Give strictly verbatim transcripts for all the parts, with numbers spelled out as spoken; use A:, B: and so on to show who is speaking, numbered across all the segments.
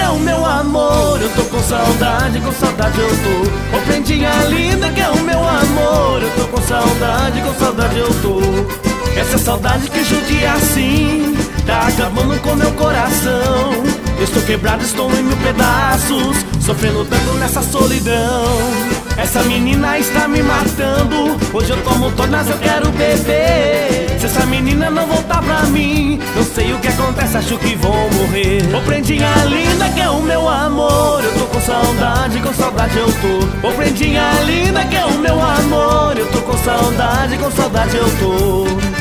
A: é o meu amor, eu tô com saudade, com saudade eu tô. Ô prendinha linda que é o meu amor, eu tô com saudade, com saudade eu tô. Essa saudade que judia assim, tá acabando com meu coração. Eu estou quebrado, estou em mil pedaços, sofrendo tanto nessa solidão. Essa menina está me matando, hoje eu tomo todas, eu quero beber. Se essa menina não voltar pra mim, não sei o que acontece, acho que vou morrer. Ô prendinha linda que é o meu amor, eu tô com saudade, com saudade eu tô. Ô prendinha linda que é o meu amor, eu tô com saudade, com saudade eu tô.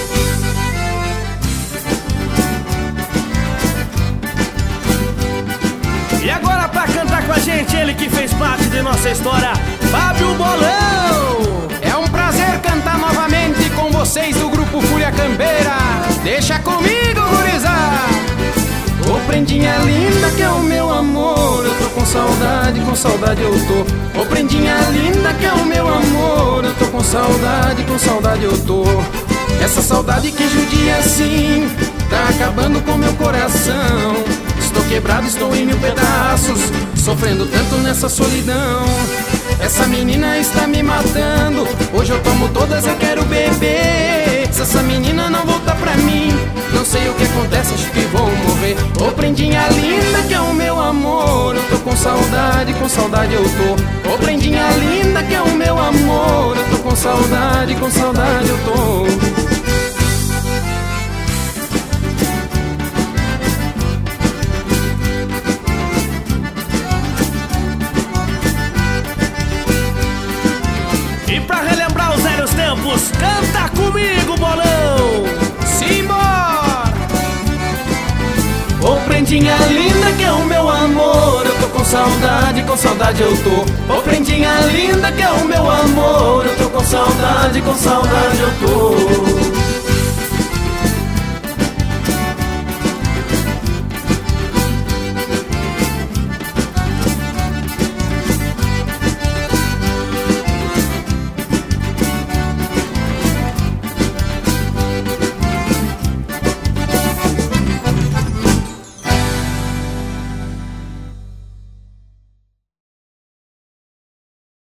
A: E agora pra cantar com a gente, ele que fez parte de nossa história, Fábio Bolão.
B: É um prazer cantar novamente com vocês do grupo Fúria Campeira. Deixa comigo, gurizada. Ô prendinha linda que é o meu amor, eu tô com saudade, com saudade eu tô. Ô prendinha linda que é o meu amor, eu tô com saudade, com saudade eu tô. Essa saudade que judia assim, tá acabando com meu coração. Estou quebrado, estou em mil pedaços, sofrendo tanto nessa solidão. Essa menina está me matando, hoje eu tomo todas, eu quero beber. Se essa menina não voltar pra mim, não sei o que acontece, acho que vou morrer. Ô prendinha linda que é o meu amor, eu tô com saudade, com saudade eu tô. Ô prendinha linda que é o meu amor, eu tô com saudade, com saudade eu tô.
A: Pra relembrar os velhos tempos, canta comigo, bolão!
B: Simbora!
A: Ô prendinha linda que é o meu amor, eu tô com saudade, com saudade eu tô. Ô prendinha linda que é o meu amor, eu tô com saudade, com saudade